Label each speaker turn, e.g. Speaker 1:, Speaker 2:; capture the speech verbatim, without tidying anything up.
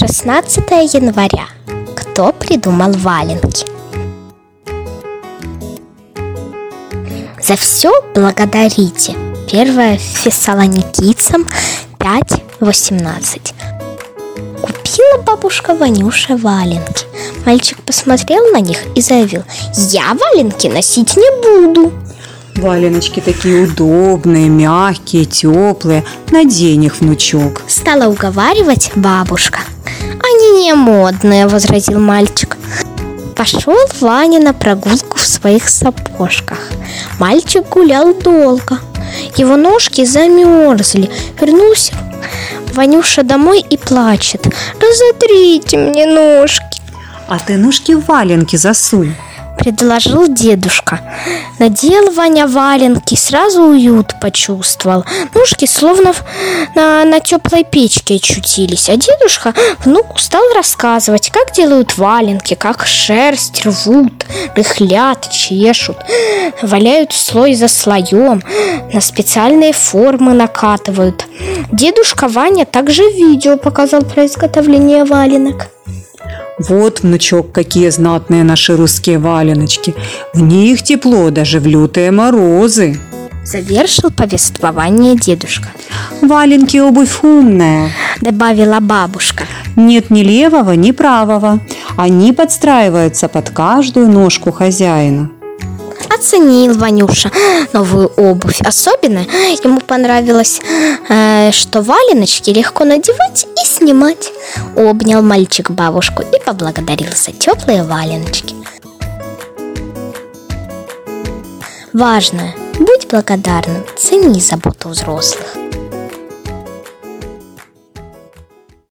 Speaker 1: шестнадцатое января. Кто придумал валенки? За все благодарите. Первое Фессалоникийцам пять восемнадцать. Купила бабушка Ванюше валенки. Мальчик посмотрел на них и заявил: я валенки носить не буду.
Speaker 2: Валеночки такие удобные, мягкие, теплые. Надень их, внучок.
Speaker 1: Стала уговаривать бабушка. Они не модные, возразил мальчик. Пошел Ваня на прогулку в своих сапожках. Мальчик гулял долго. Его ножки замерзли. Вернулся Ванюша домой и плачет: разотрите мне ножки.
Speaker 2: А ты ножки в валенки засунь,
Speaker 1: предложил дедушка. Надел Ваня валенки, сразу уют почувствовал. Ножки словно на, на теплой печке очутились. А дедушка внуку стал рассказывать, как делают валенки, как шерсть рвут, рыхлят, чешут, валяют слой за слоем, на специальные формы накатывают. Дедушка Ваня также видео показал про изготовление валенок.
Speaker 2: Вот, внучок, какие знатные наши русские валеночки. В них тепло даже в лютые морозы.
Speaker 1: Завершил повествование дедушка.
Speaker 2: Валенки обувь умная,
Speaker 1: добавила бабушка.
Speaker 2: Нет ни левого, ни правого. Они подстраиваются под каждую ножку хозяина.
Speaker 1: Оценил Ванюша новую обувь. Особенно ему понравилось, э, что валеночки легко надевать и снимать. Обнял мальчик бабушку и поблагодарил за теплые валеночки. Важно: будь благодарным, цени заботу взрослых.